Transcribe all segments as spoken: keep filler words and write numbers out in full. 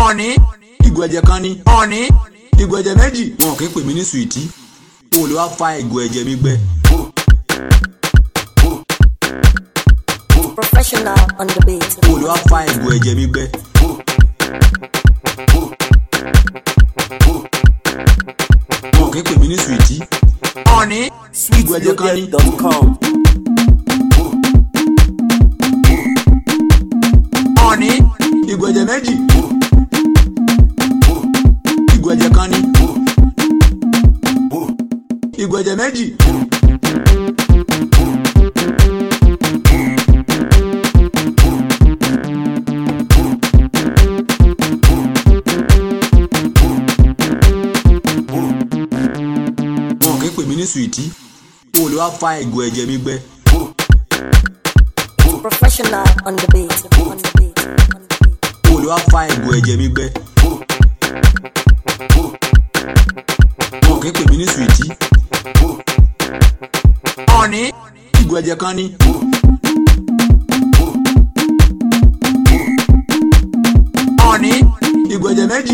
ọ̀ní ìgò ẹ̀jẹ̀ kan ni ọ̀ní ìgò ẹ̀jẹ̀ méjì wọn kì í pè mí ní sùìtì o lè wá fa ìgò ẹ̀jẹ̀ mi gbẹ. Professional on the beat. o lè wá fa ìgò ẹ̀jẹ̀ mi gbẹ. wọn kì í pè mí ní sùìtì ọ̀ní ìgò ẹ̀jẹ̀ kan ni ọ̀ní ìgò ẹ̀jẹ̀ méjì ìgò ẹ̀jẹ̀ kan ni ìgò ẹ̀jẹ̀ méjì. wọn kì í pè mí ní sùìtì o lè wá fa ìgò ẹ̀jẹ̀ mi gbẹ. Professional on the beat. On the beat. On the beat. o lè wá fa ìgò ẹ̀jẹ̀ mi gbẹ. wọn kì í pè mí ní sùìtì ọ̀ní ìgò ẹ̀jẹ̀ kan ni ọ̀ní ìgò ẹ̀jẹ̀ méjì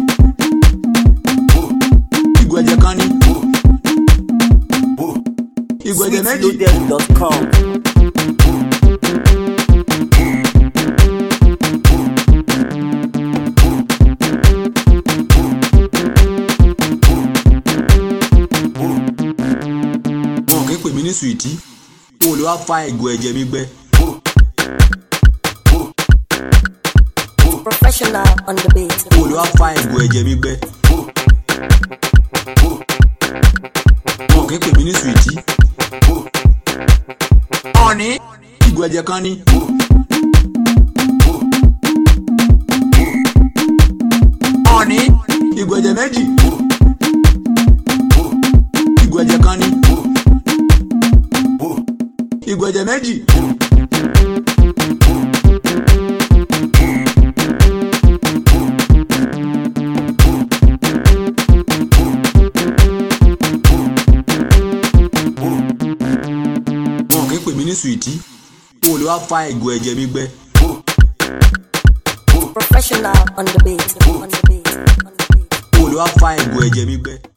ìgò ẹ̀jẹ̀ kan ni ìgò ẹ̀jẹ̀ méjì. wọn kì í pè mí ní sùìtì o lè wá fa ìgò ẹ̀jẹ̀ mi gbẹ. Professional on the beat. o lè wá fa ìgò ẹ̀jẹ̀ mi gbẹ. wọn kì í pè mí ní sùìtì ọ̀ní ìgò ẹ̀jẹ̀ kan ni ọ̀ní ìgò ẹ̀jẹ̀ méjì ìgò ẹ̀jẹ̀ kan ni ìgò ẹ̀jẹ̀ méjì. wọn kì í pè mí ní sùìtì o lè wá fa ìgò ẹ̀jẹ̀ mi gbẹ. Professional on the beat. On the beat. On the beat. o lè wá fa ìgò ẹ̀jẹ̀ mi gbẹ.